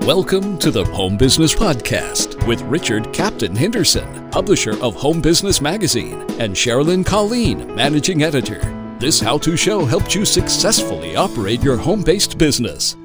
Welcome to the Home Business Podcast with Richard Captain Henderson, publisher of Home Business Magazine, and Sherilyn Colleen, managing editor. This how-to show helps you successfully operate your home-based business.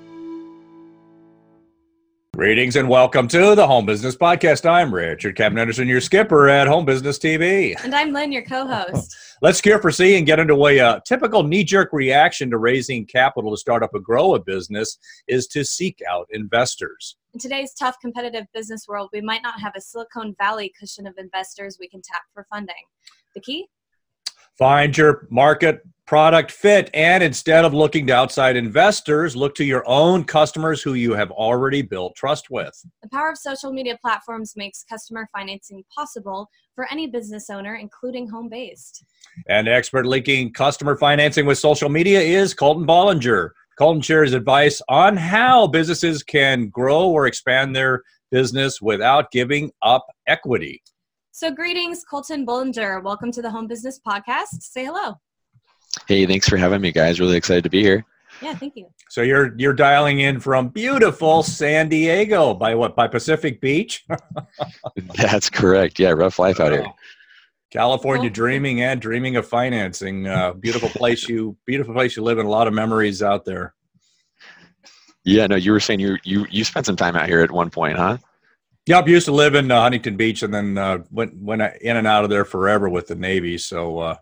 Greetings and welcome to the Home Business Podcast. I'm Richard Captain Henderson, your skipper at Home Business TV. And I'm Lynn, your co-host. Let's skip for C and get into a typical knee-jerk reaction to raising capital to start up or grow a business is to seek out investors. In today's tough competitive business world, we might not have a Silicon Valley cushion of investors we can tap for funding. The key? Find your market product fit, and instead of looking to outside investors, look to your own customers who you have already built trust with. The power of social media platforms makes customer financing possible for any business owner, including home-based. And expert linking customer financing with social media is Colton Bollinger. Colton shares advice on how businesses can grow or expand their business without giving up equity. So greetings, Colton Bollinger. Welcome to the Home Business Podcast. Say hello. Hey, thanks for having me, guys. Really excited to be here. Yeah, thank you. So you're dialing in from beautiful San Diego by Pacific Beach? That's correct. Yeah, rough life out here. California dreaming of financing. Beautiful place you live in. A lot of memories out there. Yeah, no, you were saying you spent some time out here at one point, huh? Yep, used to live in Huntington Beach, and then went in and out of there forever with the Navy. So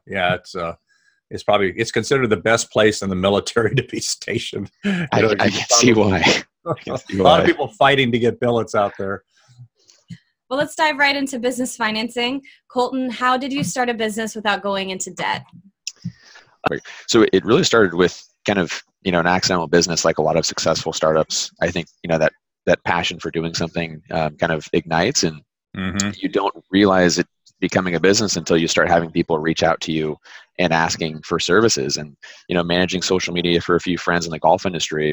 it's considered the best place in the military to be stationed. I can see why. A lot of people fighting to get billets out there. Well, let's dive right into business financing. Colton, how did you start a business without going into debt? So it really started with kind of, an accidental business, like a lot of successful startups. I think, that passion for doing something kind of ignites, and you don't realize it becoming a business until you start having people reach out to you and asking for services. And, managing social media for a few friends in the golf industry,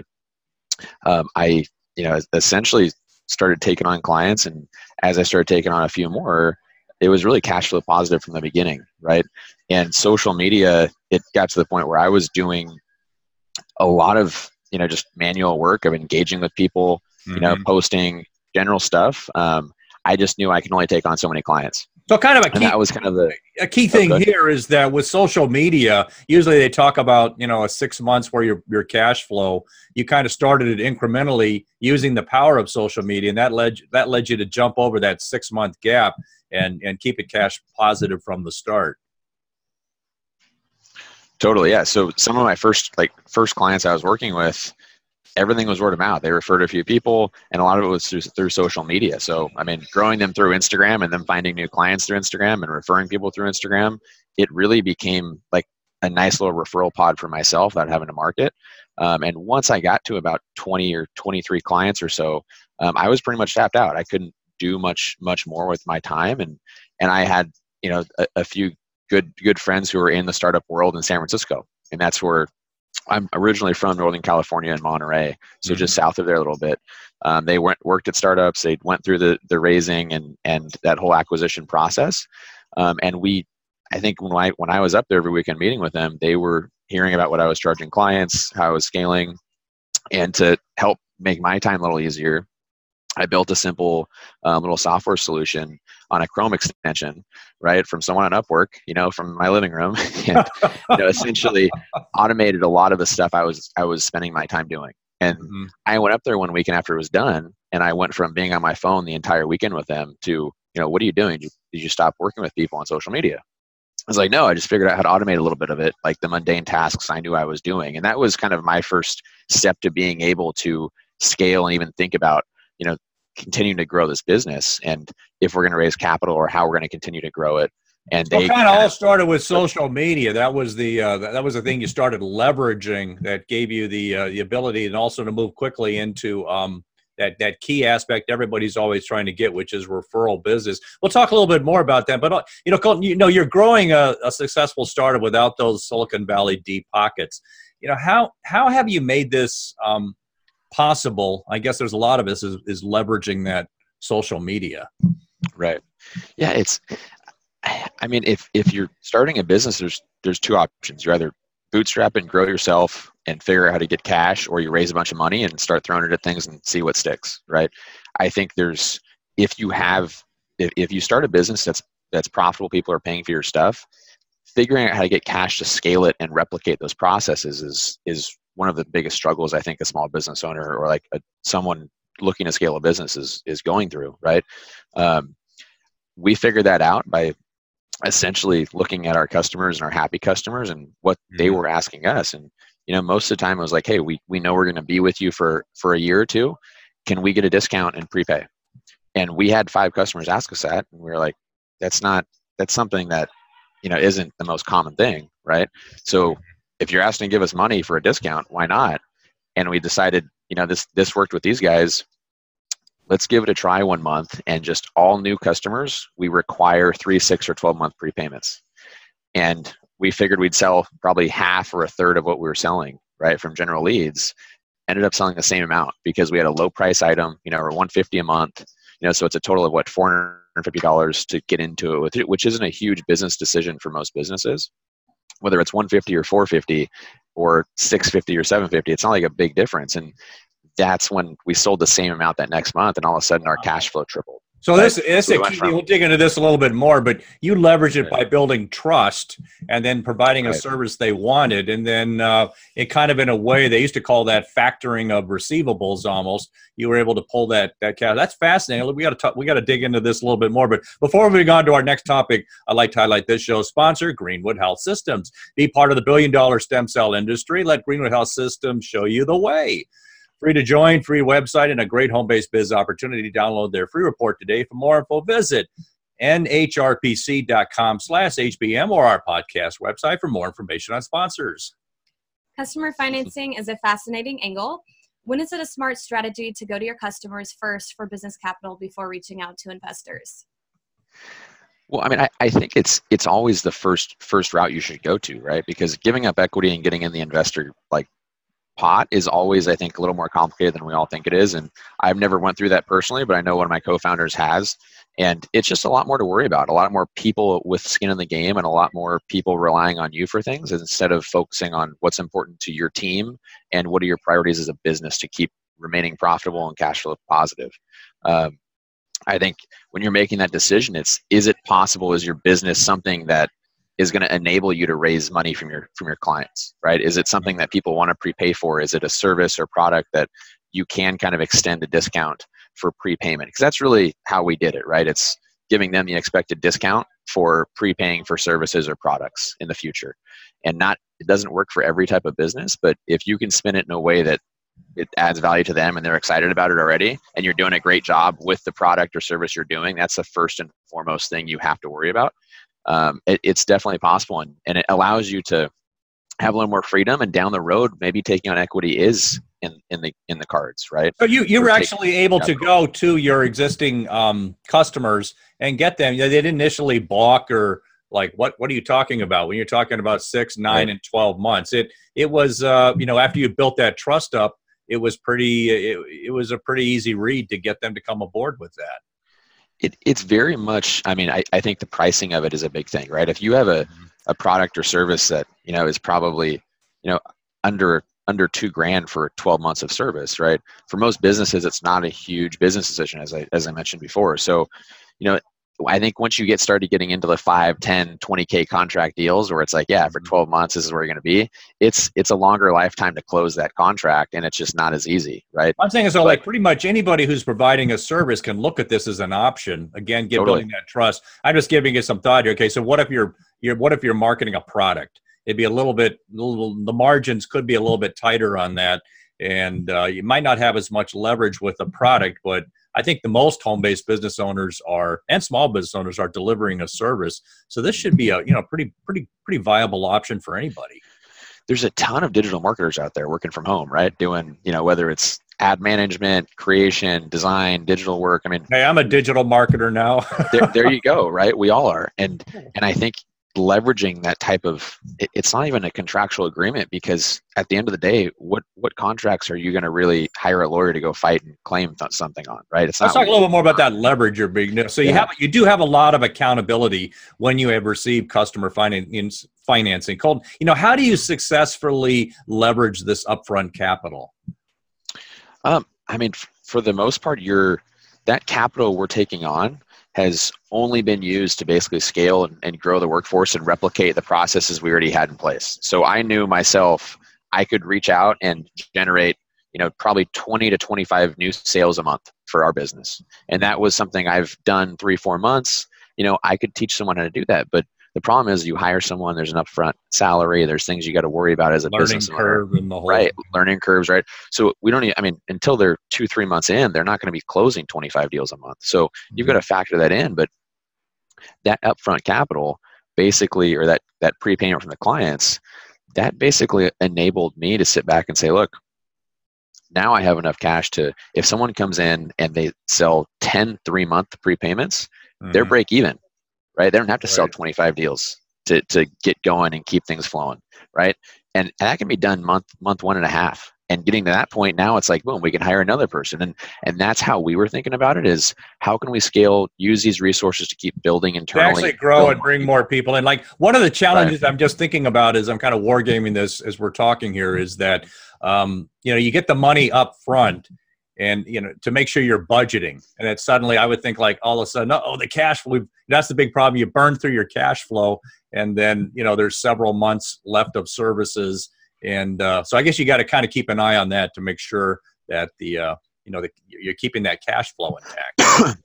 I essentially started taking on clients. And as I started taking on a few more, it was really cash flow positive from the beginning, right? And social media, it got to the point where I was doing a lot of, just manual work of engaging with people, posting general stuff. I just knew I can only take on so many clients. So kind of that was kind of a key thing here is that with social media, usually they talk about, a 6 months where your cash flow, you kind of started it incrementally using the power of social media. And that led you to jump over that 6 month gap and keep it cash positive from the start. Totally. Yeah. So some of my first clients I was working with, everything was word of mouth. They referred a few people, and a lot of it was through social media. So, growing them through Instagram and then finding new clients through Instagram and referring people through Instagram, it really became like a nice little referral pod for myself without having to market. And once I got to about 20 or 23 clients or so, I was pretty much tapped out. I couldn't do much more with my time. And I had, a few good friends who were in the startup world in San Francisco. And that's where I'm originally from, Northern California in Monterey, so just south of there a little bit. They worked at startups. They went through the raising and that whole acquisition process. And I think when I was up there every weekend meeting with them, they were hearing about what I was charging clients, how I was scaling, and to help make my time a little easier, I built a simple little software solution on a Chrome extension, right, from someone on Upwork, from my living room, and essentially automated a lot of the stuff I was spending my time doing. And I went up there one weekend after it was done, and I went from being on my phone the entire weekend with them to, what are you doing? Did you stop working with people on social media? I was like, no, I just figured out how to automate a little bit of it, like the mundane tasks I knew I was doing. And that was kind of my first step to being able to scale and even think about, continuing to grow this business, and if we're going to raise capital or how we're going to continue to grow it. And they kind of all started with social media. That was the thing you started leveraging that gave you the ability and also to move quickly into that key aspect everybody's always trying to get, which is referral business. We'll talk a little bit more about that, but Colton, you're growing a successful startup without those Silicon Valley deep pockets. How have you made this possible? I guess there's a lot of this is leveraging that social media. Right. Yeah. If you're starting a business, there's two options. You're either bootstrap and grow yourself and figure out how to get cash, or you raise a bunch of money and start throwing it at things and see what sticks, right? I think if you start a business that's profitable, people are paying for your stuff, figuring out how to get cash to scale it and replicate those processes is one of the biggest struggles I think a small business owner or like someone looking to scale a business is going through, right? We figured that out by essentially looking at our customers and our happy customers and what they were asking us. And, most of the time it was like, hey, we know we're going to be with you for a year or two. Can we get a discount and prepay? And we had 5 customers ask us that. And we were like, that's something that, isn't the most common thing, right? So if you're asking to give us money for a discount, why not? And we decided, this worked with these guys. Let's give it a try 1 month, and just all new customers, we require 3, 6, or 12-month prepayments. And we figured we'd sell probably half or a third of what we were selling, right, from general leads. Ended up selling the same amount because we had a low price item, or $150 a month, so it's a total of $450 to get into it with it, which isn't a huge business decision for most businesses. Whether it's $150 or $450 or $650 or $750, it's not like a big difference. And that's when we sold the same amount that next month, and all of a sudden our cash flow tripled. So this is a key. We'll dig into this a little bit more, but you leverage it by building trust and then providing a service they wanted. And then it kind of, in a way, they used to call that factoring of receivables almost. You were able to pull that cash. That's fascinating. We got to dig into this a little bit more. But before we go on to our next topic, I'd like to highlight this show's sponsor, Greenwood Health Systems. Be part of the billion-dollar stem cell industry. Let Greenwood Health Systems show you the way. Free to join, free website, and a great home-based biz opportunity. Download their free report today. For more info, visit nhrpc.com/HBM or our podcast website for more information on sponsors. Customer financing is a fascinating angle. When is it a smart strategy to go to your customers first for business capital before reaching out to investors? Well, I mean, I think it's always the first route you should go to, right? Because giving up equity and getting in the investor pot is always, I think, a little more complicated than we all think it is. And I've never went through that personally, but I know one of my co-founders has. And it's just a lot more to worry about, a lot more people with skin in the game, and a lot more people relying on you for things instead of focusing on what's important to your team and what are your priorities as a business to keep remaining profitable and cash flow positive. I think when you're making that decision, is it possible, is your business something that is going to enable you to raise money from your clients, right? Is it something that people want to prepay for? Is it a service or product that you can kind of extend a discount for prepayment? Because that's really how we did it, right? It's giving them the expected discount for prepaying for services or products in the future. And it doesn't work for every type of business, but if you can spin it in a way that it adds value to them and they're excited about it already, and you're doing a great job with the product or service you're doing, that's the first and foremost thing you have to worry about. It's definitely possible, and it allows you to have a little more freedom, and down the road, maybe taking on equity is in the cards, right? So you were actually able to go to your existing customers and get them. They didn't initially balk or like, what are you talking about when you're talking about 6, 9, and 12 months? It was after you built that trust up, it was a pretty easy read to get them to come aboard with that. It's very much, I mean, I think the pricing of it is a big thing, right? If you have a product or service that, is probably, under $2,000 for 12 months of service, right? For most businesses, it's not a huge business decision, as I mentioned before. So, I think once you started getting into the 5, 10, 20K contract deals where it's like, yeah, for 12 months, this is where you're going to be. It's a longer lifetime to close that contract, and it's just not as easy, right? I'm saying so, like pretty much anybody who's providing a service can look at this as an option. Again, building that trust. I'm just giving you some thought here. Okay, so what if you're marketing a product? It'd be the margins could be a little bit tighter on that, and you might not have as much leverage with the product, but I think the most home-based business owners and small business owners are delivering a service. So this should be a pretty viable option for anybody. There's a ton of digital marketers out there working from home, right? Doing, whether it's ad management, creation, design, digital work. I mean, hey, I'm a digital marketer now. there you go, right? We all are. And I think leveraging that type of, it's not even a contractual agreement, because at the end of the day, what contracts are you going to really hire a lawyer to go fight and claim something on, right? It's not. Let's talk a little bit more about that leverage you're being. So you do have a lot of accountability when you have received customer financing. Colton, how do you successfully leverage this upfront capital? For the most part, that capital we're taking on has only been used to basically scale and grow the workforce and replicate the processes we already had in place. So I knew myself, I could reach out and generate, probably 20 to 25 new sales a month for our business. And that was something I've done 3-4 months. I could teach someone how to do that, but the problem is you hire someone, there's an upfront salary, there's things you got to worry about as a business owner. Right. Learning curves, right? So we don't until they're 2-3 months in, they're not going to be closing 25 deals a month. So you've got to factor that in. But that upfront capital basically, or that prepayment from the clients, that basically enabled me to sit back and say, look, now I have enough cash to, if someone comes in and they sell 10 3-month prepayments, they're break even. Right? They don't have to sell 25 deals to get going and keep things flowing. Right. And that can be done month 1.5. And getting to that point, now it's like, boom, we can hire another person. And that's how we were thinking about it, is how can we scale, use these resources to keep building internally. To actually grow and bring more people in. Like, one of the challenges I'm just thinking about, is I'm kind of wargaming this as we're talking here, is that, you get the money up front, and to make sure you're budgeting, and that suddenly I would think, like, all of a sudden, the cash flow, that's the big problem. You burn through your cash flow, and then there's several months left of services, and so I guess you got to kind of keep an eye on that to make sure that you're keeping that cash flow intact.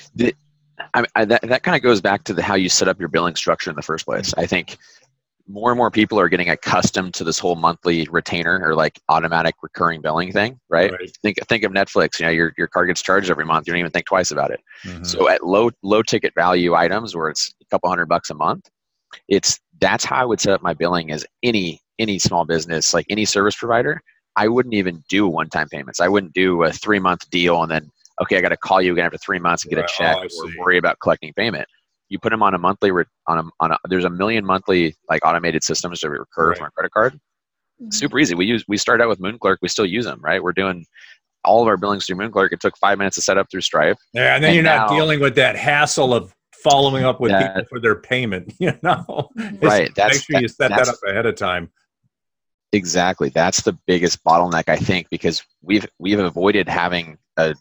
That kind of goes back to how you set up your billing structure in the first place. I think more and more people are getting accustomed to this whole monthly retainer, or like automatic recurring billing thing, right? Think of Netflix. Your card gets charged every month. You don't even think twice about it. So at low ticket value items, where it's a couple $100 a month, that's how I would set up my billing. As any small business, like any service provider, I wouldn't even do one-time payments. I wouldn't do a 3-month deal and then, okay, I got to call you again after 3 months and get a check, or worry about collecting payment. You put them on a monthly, there's a million monthly, like, automated systems to recur from a credit card. Super easy. We started out with MoonClerk. We still use them, right? We're doing all of our billings through MoonClerk. It took 5 minutes to set up through Stripe. Yeah, and then you're not dealing with that hassle of following up with people for their payment. Right. Make sure you set that up ahead of time. Exactly. That's the biggest bottleneck, I think, because we've avoided having a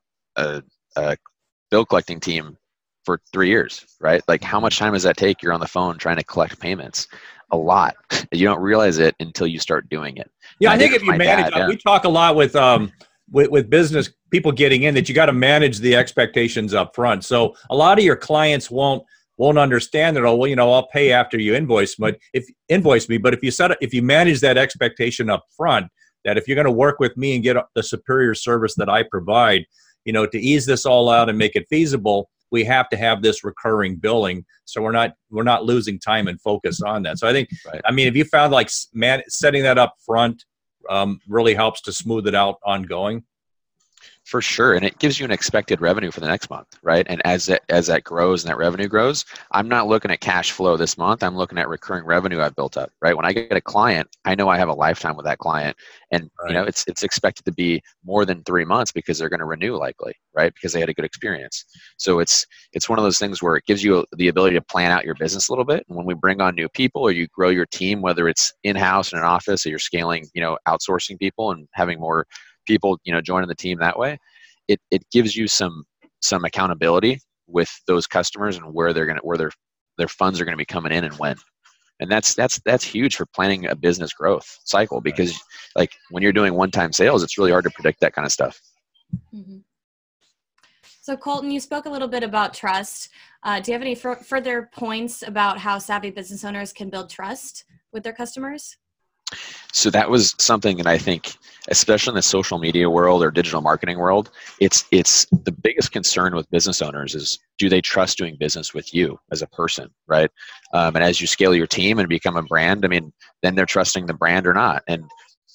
bill collecting team for 3 years, right? Like, how much time does that take? You're on the phone trying to collect payments. A lot. You don't realize it until you start doing it. Yeah, I think if you manage, we talk a lot with business people getting in, that you got to manage the expectations up front. So a lot of your clients won't understand that. I'll pay after you invoice me. But if you manage that expectation up front, that if you're going to work with me and get the superior service that I provide, to ease this all out and make it feasible, we have to have this recurring billing, so we're not losing time and focus on that. So I think, if you found like setting that up front really helps to smooth it out ongoing. For sure. And it gives you an expected revenue for the next month, right? And as that grows and that revenue grows, I'm not looking at cash flow this month. I'm looking at recurring revenue I've built up, right? When I get a client, I know I have a lifetime with that client. And, it's expected to be more than 3 months, because they're going to renew likely, right? Because they had a good experience. So it's one of those things where it gives you the ability to plan out your business a little bit. And when we bring on new people, or you grow your team, whether it's in-house in an office, or you're scaling, outsourcing people and having more people, joining the team that way, it gives you some accountability with those customers, and where their funds are going to be coming in and when. And that's huge for planning a business growth cycle, because like, when you're doing one-time sales, it's really hard to predict that kind of stuff. Mm-hmm. So Colton, you spoke a little bit about trust. Do you have any further points about how savvy business owners can build trust with their customers? So that was something that I think, especially in the social media world or digital marketing world, it's the biggest concern with business owners is, do they trust doing business with you as a person, right? And as you scale your team and become a brand, then they're trusting the brand or not. And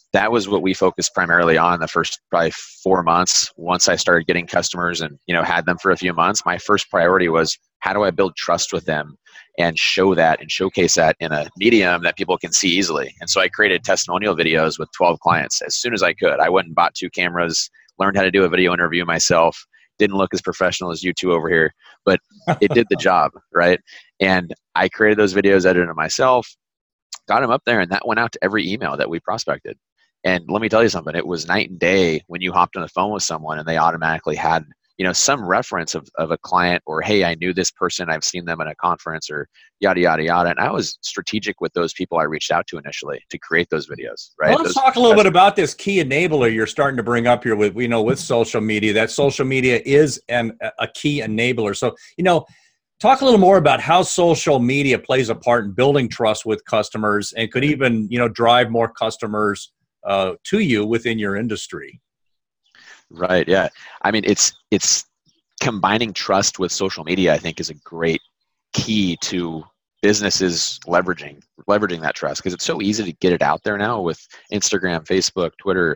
that was what we focused primarily on the first probably 4 months. Once I started getting customers and, had them for a few months, my first priority was, how do I build trust with them and show that and showcase that in a medium that people can see easily? And so I created testimonial videos with 12 clients as soon as I could. I went and bought 2 cameras, learned how to do a video interview myself. Didn't look as professional as you two over here, but it did the job, right? And I created those videos, edited them myself, got them up there, and that went out to every email that we prospected. And let me tell you something, it was night and day when you hopped on the phone with someone and they automatically had, some reference of a client, or, hey, I knew this person, I've seen them at a conference, or yada, yada, yada. And I was strategic with those people I reached out to initially to create those videos, right? Well, let's talk a little bit about this key enabler you're starting to bring up here with social media. That social media is a key enabler. So, talk a little more about how social media plays a part in building trust with customers and could even, drive more customers to you within your industry. Right. Yeah. I mean, it's combining trust with social media, I think, is a great key to businesses leveraging that trust, because it's so easy to get it out there now with Instagram, Facebook, Twitter.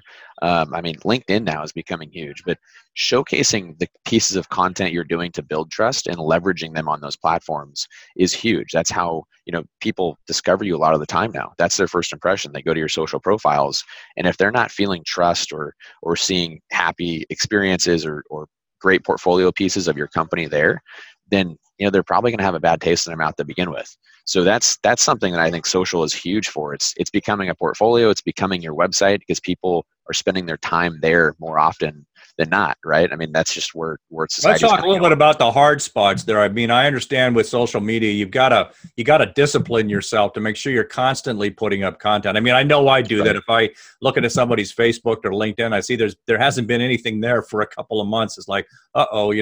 LinkedIn now is becoming huge, but showcasing the pieces of content you're doing to build trust and leveraging them on those platforms is huge. That's how, people discover you a lot of the time now. That's their first impression. They go to your social profiles, and if they're not feeling trust or seeing happy experiences or great portfolio pieces of your company there, then they're probably going to have a bad taste in their mouth to begin with. So that's something that I think social is huge for. It's becoming a portfolio. It's becoming your website, because people are spending their time there more often than not, right? I mean, that's just where society. Let's talk a little bit about the hard spots there. I mean, I understand with social media, you gotta discipline yourself to make sure you're constantly putting up content. I mean, I know I do right. That if I look into somebody's Facebook or LinkedIn, I see there hasn't been anything there for a couple of months. It's like, are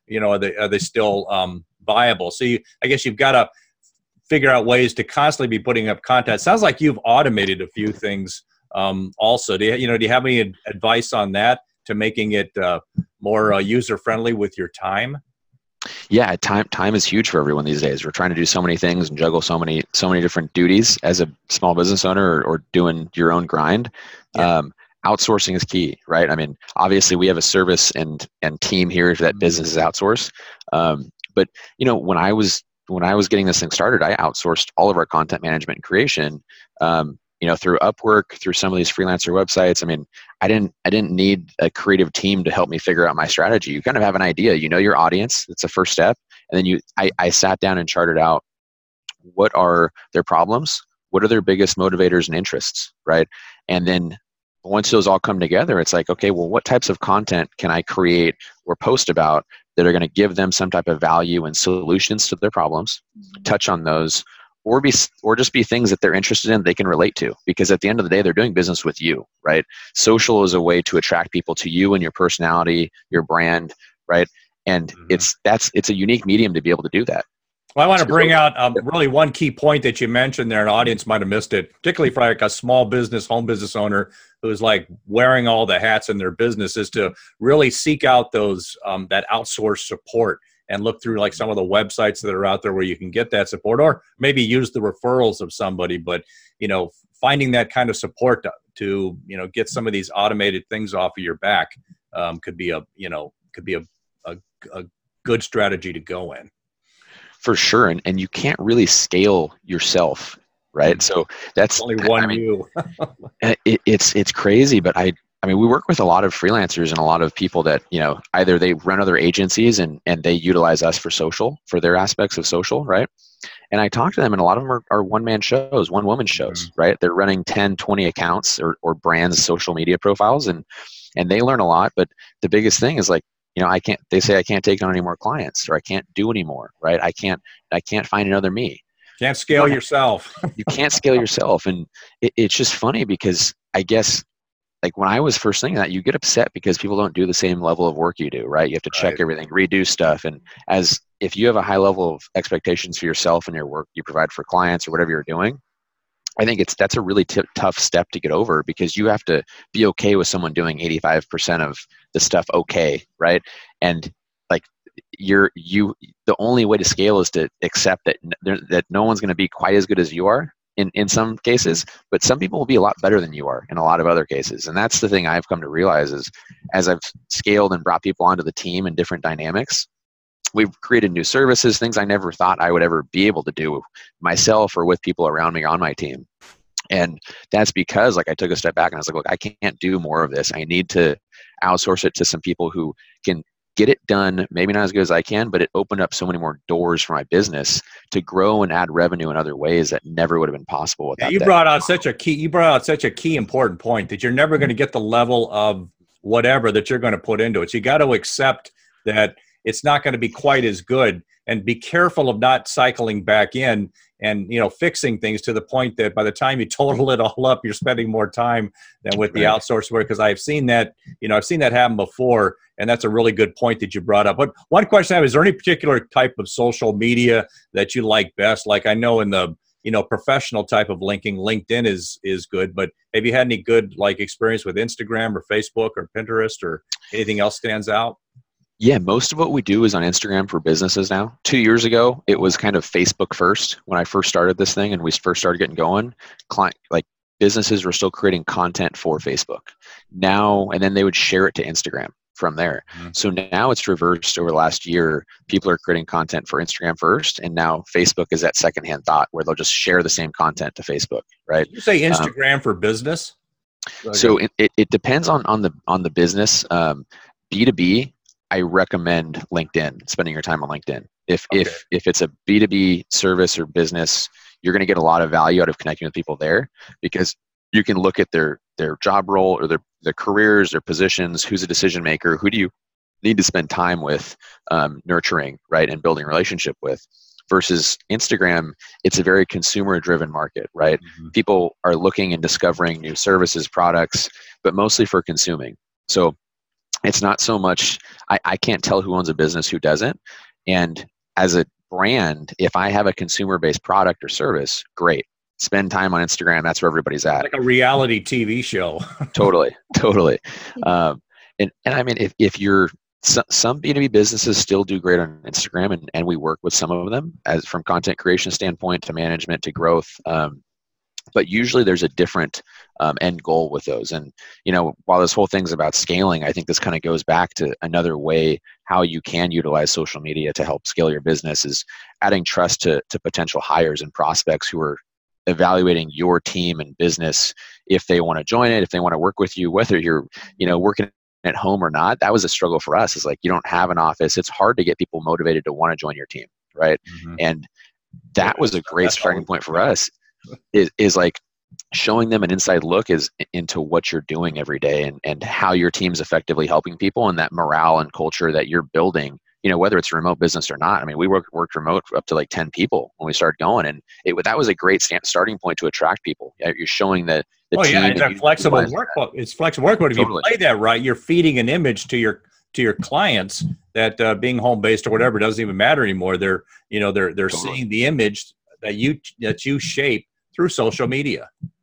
they still viable? So I guess you've got to figure out ways to constantly be putting up content. It sounds like you've automated a few things also. Do you have any advice on that to making it more user-friendly with your time? Yeah, time is huge for everyone these days. We're trying to do so many things and juggle so many different duties as a small business owner or doing your own grind. Yeah. Outsourcing is key, right? I mean, obviously we have a service and team here that business is outsourced. But when I was getting this thing started, I outsourced all of our content management and creation, through Upwork, through some of these freelancer websites. I mean, I didn't need a creative team to help me figure out my strategy. You kind of have an idea, your audience. That's the first step. And then I sat down and charted out what are their problems, what are their biggest motivators and interests, right? And then once those all come together, it's like, okay, well, what types of content can I create or post about that are going to give them some type of value and solutions to their problems, touch on those, or just be things that they're interested in, they can relate to, because at the end of the day, they're doing business with you, right? Social is a way to attract people to you and your personality, your brand, right? And it's a unique medium to be able to do that. Well, I want to bring out really one key point that you mentioned there, and the audience might have missed it, particularly for like a small business, home business owner who's like wearing all the hats in their business, is to really seek out those that outsourced support and look through like some of the websites that are out there where you can get that support, or maybe use the referrals of somebody. But, finding that kind of support to get some of these automated things off of your back could be a good strategy to go in. For sure. And you can't really scale yourself, right? So that's only one you. It's crazy, but we work with a lot of freelancers and a lot of people that, either they run other agencies and they utilize us for social, for their aspects of social, right? And I talk to them, and a lot of them are one-man shows, one-woman shows, right? They're running 10, 20 accounts or brands' social media profiles, and they learn a lot. But the biggest thing is like, they say I can't take on any more clients, or I can't do anymore, right? I can't find another me. Can't scale yourself. You can't scale yourself. And it's just funny, because I guess like when I was first thinking that, you get upset because people don't do the same level of work you do, right? You have to check everything, redo stuff. And if you have a high level of expectations for yourself and your work you provide for clients or whatever you're doing, I think that's a really tough step to get over, because you have to be okay with someone doing 85% of the stuff okay, right? And like the only way to scale is to accept that no one's going to be quite as good as you are in some cases, but some people will be a lot better than you are in a lot of other cases. And that's the thing I've come to realize is as I've scaled and brought people onto the team in different dynamics, we've created new services, things I never thought I would ever be able to do myself or with people around me on my team. And that's because like I took a step back and I was like, look, I can't do more of this. I need to outsource it to some people who can get it done, maybe not as good as I can, but it opened up so many more doors for my business to grow and add revenue in other ways that never would have been possible without that. You brought out such a key important point that you're never going to get the level of whatever that you're going to put into it. So you got to accept that it's not going to be quite as good, and be careful of not cycling back in and, fixing things to the point that by the time you total it all up, you're spending more time than with the outsourced work. Because I've seen that, happen before. And that's a really good point that you brought up. But one question I have, is there any particular type of social media that you like best? Like I know in the, professional type of linking, LinkedIn is good, but have you had any good experience with Instagram or Facebook or Pinterest or anything else stands out? Yeah, most of what we do is on Instagram for businesses now. 2 years ago, it was kind of Facebook first. When I first started this thing and we first started getting going, businesses were still creating content for Facebook. Now, and then they would share it to Instagram from there. Mm-hmm. So now it's reversed over the last year. People are creating content for Instagram first, and now Facebook is that secondhand thought where they'll just share the same content to Facebook, right? Did you say Instagram for business? So it depends on the business. B2B, I recommend LinkedIn, spending your time on LinkedIn. If it's a B2B service or business, you're going to get a lot of value out of connecting with people there, because you can look at their job role or their careers, their positions, who's a decision maker, who do you need to spend time with, nurturing, right, and building a relationship with. Versus Instagram, it's a very consumer-driven market, right? Mm-hmm. People are looking and discovering new services, products, but mostly for consuming. So it's not so much, I can't tell who owns a business, who doesn't. And as a brand, if I have a consumer-based product or service, great. Spend time on Instagram. That's where everybody's at. Like a reality TV show. Totally. And I mean, if you're, some B2B businesses still do great on Instagram, and we work with some of them as from content creation standpoint to management to growth. But usually there's a different end goal with those. And, while this whole thing's about scaling, I think this kind of goes back to another way how you can utilize social media to help scale your business is adding trust to potential hires and prospects who are evaluating your team and business, if they want to join it, if they want to work with you, whether you're, working at home or not. That was a struggle for us. It's like, you don't have an office. It's hard to get people motivated to want to join your team. Right. Mm-hmm. And that was a great starting point for us. Is like showing them an inside look into what you're doing every day and how your team's effectively helping people, and that morale and culture that you're building, whether it's a remote business or not. I mean, we worked remote up to 10 people when we started going, and that was a great starting point to attract people. You're showing that the team. It's flexible work. It's flexible work, but if you play that right, you're feeding an image to your clients that being home based or whatever doesn't even matter anymore. They're seeing the image that you shape through social media.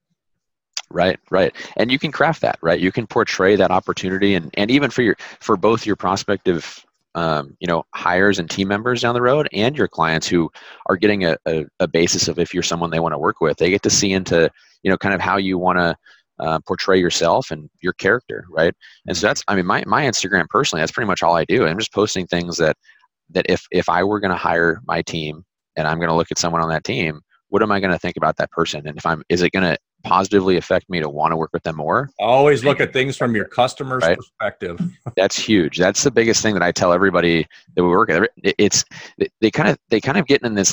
Right. And you can craft that, right? You can portray that opportunity and even for both your prospective, hires and team members down the road, and your clients who are getting a basis of if you're someone they want to work with. They get to see into, kind of how you want to portray yourself and your character, right? And so that's, I mean, my Instagram personally, that's pretty much all I do. I'm just posting things that if I were going to hire my team and I'm going to look at someone on that team, what am I going to think about that person? And is it going to positively affect me to want to work with them more? Always look at things from your customer's perspective. That's huge. That's the biggest thing that I tell everybody that we work with. It's they kind of get in this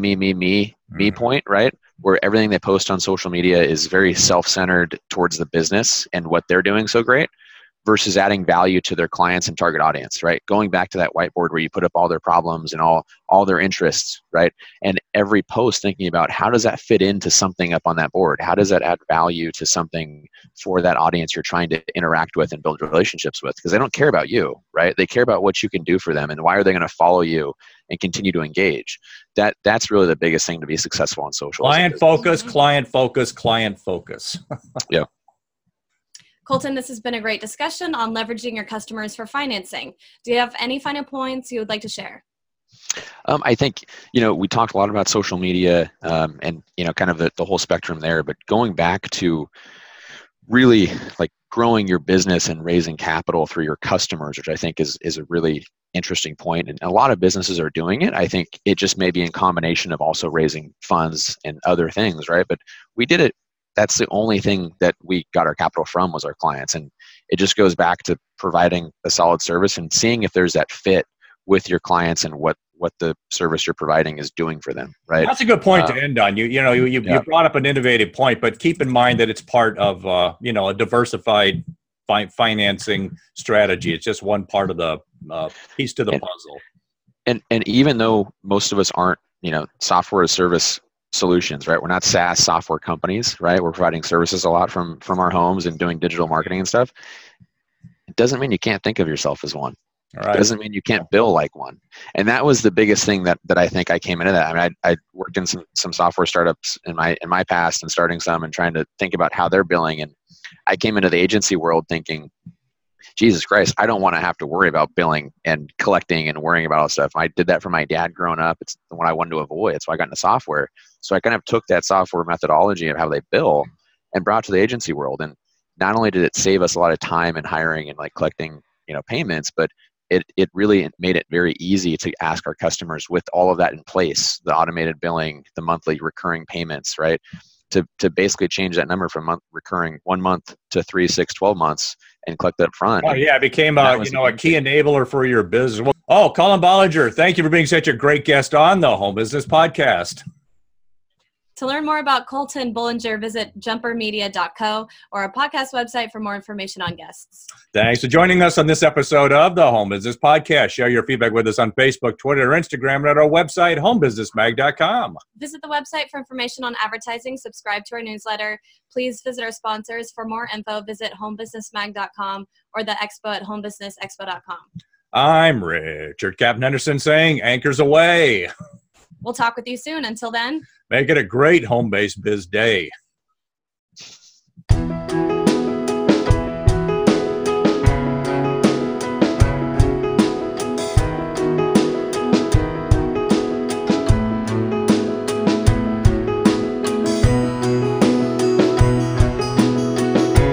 me point, right? Where everything they post on social media is very self-centered towards the business and what they're doing so great, versus adding value to their clients and target audience, right? Going back to that whiteboard where you put up all their problems and all their interests, right? And every post thinking about how does that fit into something up on that board? How does that add value to something for that audience you're trying to interact with and build relationships with? Because they don't care about you, right? They care about what you can do for them and why are they going to follow you and continue to engage. That's really the biggest thing to be successful on social. Client focus. Yeah. Colton, this has been a great discussion on leveraging your customers for financing. Do you have any final points you would like to share? I think, we talked a lot about social media and, kind of the whole spectrum there, but going back to really like growing your business and raising capital through your customers, which I think is a really interesting point. And a lot of businesses are doing it. I think it just may be in combination of also raising funds and other things, right? But we did it. That's the only thing that we got our capital from was our clients. And it just goes back to providing a solid service and seeing if there's that fit with your clients and what the service you're providing is doing for them, right? That's a good point to end on. You brought up an innovative point, but keep in mind that it's part of a diversified financing strategy. It's just one part of the piece to the puzzle. And even though most of us aren't software as service solutions, right? We're not SaaS software companies, right? We're providing services a lot from our homes and doing digital marketing and stuff. It doesn't mean you can't think of yourself as one. Right. It doesn't mean you can't bill like one. And that was the biggest thing that I think I came into that. I mean, I worked in some software startups in my past and starting some and trying to think about how they're billing. And I came into the agency world thinking, Jesus Christ, I don't want to have to worry about billing and collecting and worrying about all stuff. I did that for my dad growing up. It's what I wanted to avoid. That's why I got into software. So I kind of took that software methodology of how they bill and brought it to the agency world. And not only did it save us a lot of time in hiring and like collecting, payments, but it really made it very easy to ask our customers with all of that in place, the automated billing, the monthly recurring payments, right? To basically change that number from recurring 1 month to 3, 6, 12 months and collect that up front. Oh yeah, it became a key enabler for your business. Oh, Colin Bollinger, thank you for being such a great guest on the Home Business Podcast. To learn more about Colton Bollinger, visit jumpermedia.co or our podcast website for more information on guests. Thanks for joining us on this episode of the Home Business Podcast. Share your feedback with us on Facebook, Twitter, or Instagram, and at our website, homebusinessmag.com. Visit the website for information on advertising. Subscribe to our newsletter. Please visit our sponsors. For more info, visit homebusinessmag.com or the expo at homebusinessexpo.com. I'm Richard Captain Henderson saying, anchors away. We'll talk with you soon. Until then, make it a great home-based biz day.